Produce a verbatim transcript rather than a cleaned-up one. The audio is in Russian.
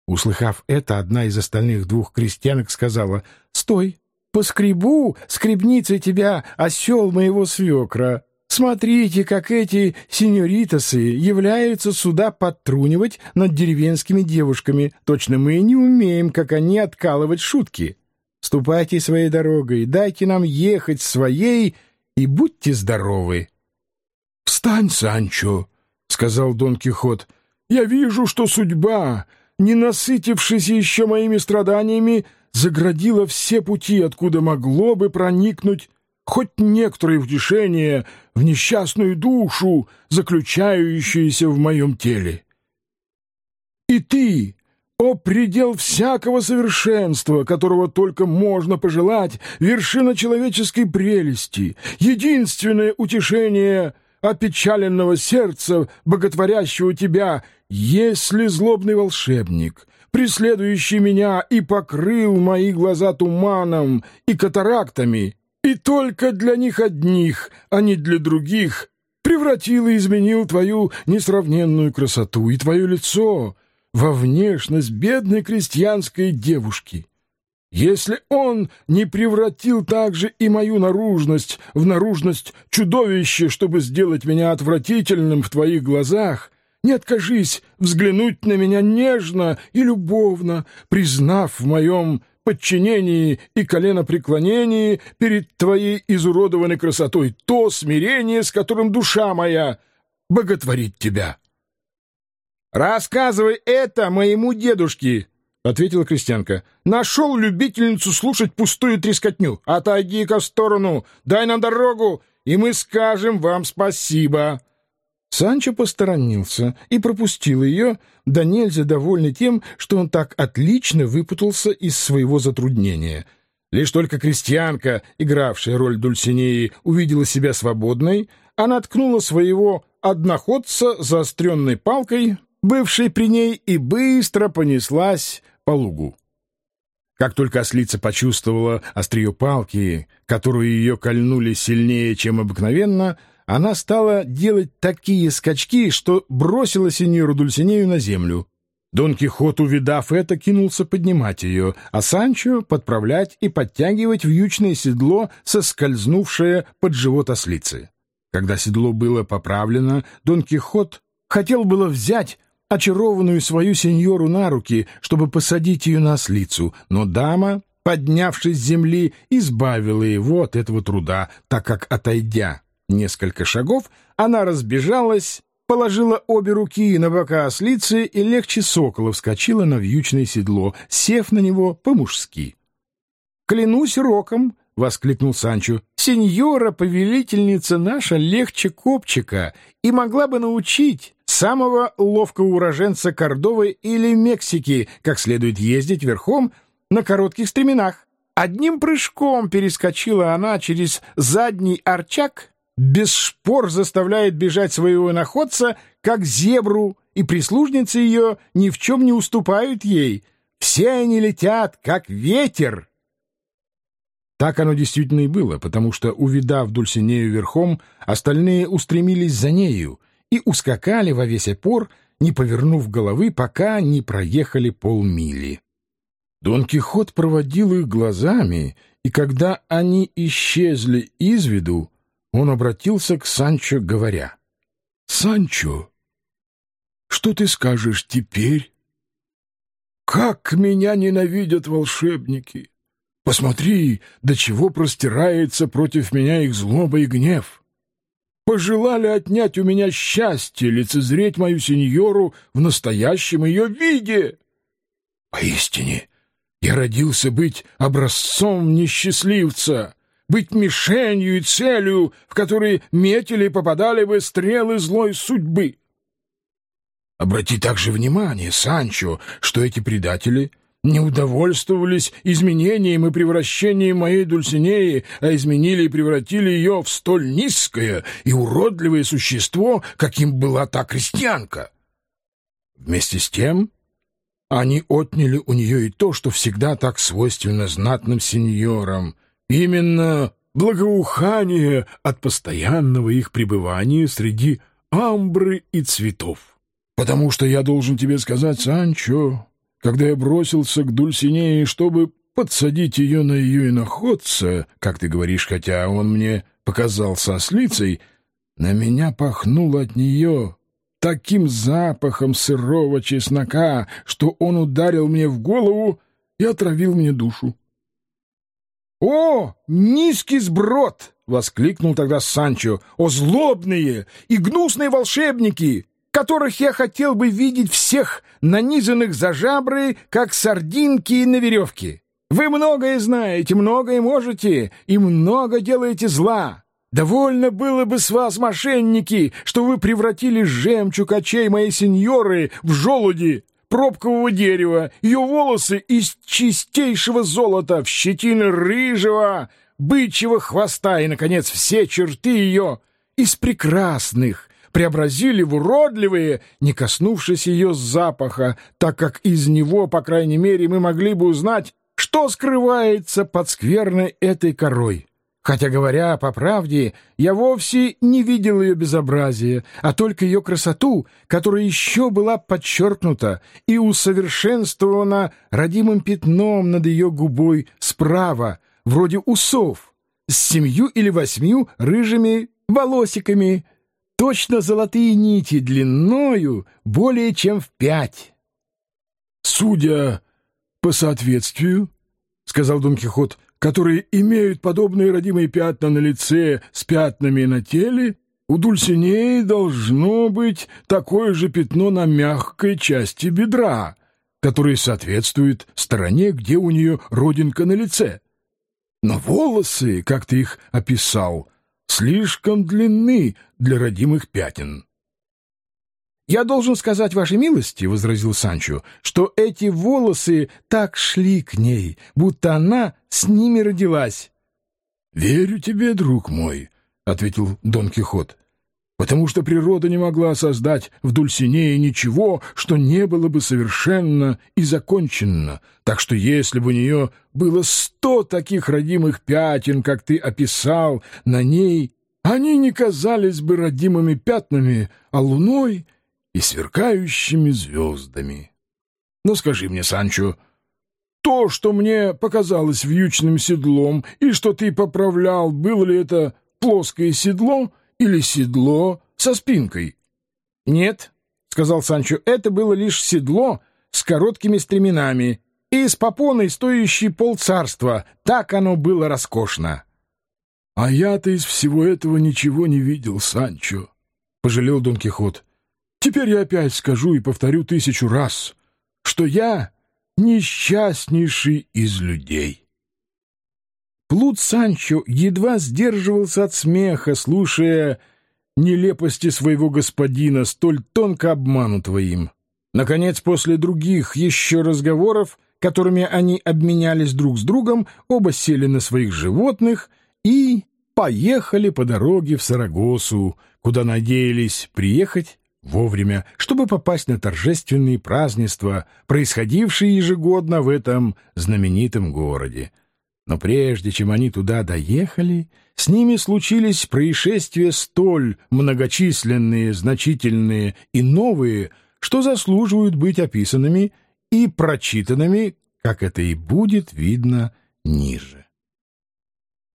Услыхав это, одна из остальных двух крестьянок сказала: «Стой, поскребу скребницей тебя, осел моего свекра. Смотрите, как эти сеньоритасы являются сюда подтрунивать над деревенскими девушками. Точно мы не умеем, как они, откалывать шутки. Ступайте своей дорогой, дайте нам ехать своей и будьте здоровы». «Встань, Санчо», — сказал Дон Кихот, — «я вижу, что судьба, не насытившись еще моими страданиями, заградила все пути, откуда могло бы проникнуть хоть некоторое утешение в несчастную душу, заключающуюся в моем теле. И ты, о предел всякого совершенства, которого только можно пожелать, вершина человеческой прелести, единственное утешение опечаленного сердца, боготворящего тебя, если злобный волшебник, преследующий меня и покрыл мои глаза туманом и катарактами, и только для них одних, а не для других, превратил и изменил твою несравненную красоту и твое лицо во внешность бедной крестьянской девушки. Если он не превратил также и мою наружность в наружность чудовища, чтобы сделать меня отвратительным в твоих глазах, не откажись взглянуть на меня нежно и любовно, признав в моем подчинении и коленопреклонении перед твоей изуродованной красотой то смирение, с которым душа моя боготворит тебя». «Рассказывай это моему дедушке», — ответила крестьянка. «Нашел любительницу слушать пустую трескотню. Отойди-ка в сторону, дай нам дорогу, и мы скажем вам спасибо». Санчо посторонился и пропустил ее, да нельзя довольный тем, что он так отлично выпутался из своего затруднения. Лишь только крестьянка, игравшая роль Дульсинеи, увидела себя свободной, она ткнула своего одноходца заостренной палкой, бывшей при ней, и быстро понеслась по лугу. Как только ослица почувствовала острие палки, которую ее кольнули сильнее, чем обыкновенно, она стала делать такие скачки, что бросила сеньору Дульсинею на землю. Дон Кихот, увидав это, кинулся поднимать ее, а Санчо подправлять и подтягивать вьючное седло, соскользнувшее под живот ослицы. Когда седло было поправлено, Дон Кихот хотел было взять очарованную свою сеньору на руки, чтобы посадить ее на ослицу, но дама, поднявшись с земли, избавила его от этого труда, так как, отойдя несколько шагов, она разбежалась, положила обе руки на бока ослицы и легче сокола вскочила на вьючное седло, сев на него по-мужски. «Клянусь роком!» — воскликнул Санчо. «Сеньора-повелительница наша легче копчика и могла бы научить самого ловкого уроженца Кордовы или Мексики, как следует ездить верхом на коротких стременах. Одним прыжком перескочила она через задний арчак, без шпор заставляет бежать своего находца, как зебру, и прислужницы ее ни в чем не уступают ей. Все они летят, как ветер». Так оно действительно и было, потому что, увидав Дульсинею верхом, остальные устремились за нею и ускакали во весь опор, не повернув головы, пока не проехали полмили. Дон Кихот проводил их глазами, и когда они исчезли из виду, он обратился к Санчо, говоря: «Санчо, что ты скажешь теперь? Как меня ненавидят волшебники! Посмотри, до чего простирается против меня их злоба и гнев! Пожелали отнять у меня счастье лицезреть мою сеньору в настоящем ее виде! Поистине, я родился быть образцом несчастливца, быть мишенью и целью, в которые метили и попадали бы стрелы злой судьбы. Обрати также внимание, Санчо, что эти предатели не удовольствовались изменением и превращением моей Дульсинеи, а изменили и превратили ее в столь низкое и уродливое существо, каким была та крестьянка. Вместе с тем они отняли у нее и то, что всегда так свойственно знатным сеньорам, именно благоухание от постоянного их пребывания среди амбры и цветов. Потому что я должен тебе сказать, Санчо, когда я бросился к Дульсинее, чтобы подсадить ее на ее иноходца, как ты говоришь, хотя он мне показался ослицей, на меня пахнуло от нее таким запахом сырого чеснока, что он ударил мне в голову и отравил мне душу. — О, низкий сброд! — воскликнул тогда Санчо. — О, злобные и гнусные волшебники, которых я хотел бы видеть всех нанизанных за жабры, как сардинки на веревке! Вы многое знаете, многое можете и много делаете зла. Довольно было бы с вас, мошенники, что вы превратили жемчуг очей моей сеньоры в желуди пробкового дерева, ее волосы из чистейшего золота в щетины рыжего бычьего хвоста и, наконец, все черты ее из прекрасных преобразили в уродливые, не коснувшись ее запаха, так как из него, по крайней мере, мы могли бы узнать, что скрывается под скверной этой корой. Хотя, говоря по правде, я вовсе не видел ее безобразия, а только ее красоту, которая еще была подчеркнута и усовершенствована родимым пятном над ее губой справа, вроде усов, с семью или восьмью рыжими волосиками, точно золотые нити длиною более чем в пять. — Судя по соответствию, — сказал Дон Кихот, — которые имеют подобные родимые пятна на лице с пятнами на теле, у Дульсинеи должно быть такое же пятно на мягкой части бедра, которое соответствует стороне, где у нее родинка на лице. Но волосы, как ты их описал, слишком длинны для родимых пятен. — Я должен сказать вашей милости, — возразил Санчо, — что эти волосы так шли к ней, будто она с ними родилась. — Верю тебе, друг мой, — ответил Дон Кихот, — потому что природа не могла создать в Дульсинее ничего, что не было бы совершенно и законченно, так что если бы у нее было сто таких родимых пятен, как ты описал, на ней они не казались бы родимыми пятнами, а луной и сверкающими звездами. Но скажи мне, Санчо, то, что мне показалось вьючным седлом, и что ты поправлял, было ли это плоское седло или седло со спинкой? — Нет, — сказал Санчо, — это было лишь седло с короткими стременами и с попоной, стоящей полцарства. Так оно было роскошно. — А я-то из всего этого ничего не видел, Санчо, — пожалел Дон Кихот. — Теперь я опять скажу и повторю тысячу раз, что я несчастнейший из людей. Плут Санчо едва сдерживался от смеха, слушая нелепости своего господина, столь тонко обманутого им. Наконец, после других еще разговоров, которыми они обменялись друг с другом, оба сели на своих животных и поехали по дороге в Сарагосу, куда надеялись приехать вовремя, чтобы попасть на торжественные празднества, происходившие ежегодно в этом знаменитом городе. Но прежде чем они туда доехали, с ними случились происшествия столь многочисленные, значительные и новые, что заслуживают быть описанными и прочитанными, как это и будет видно ниже.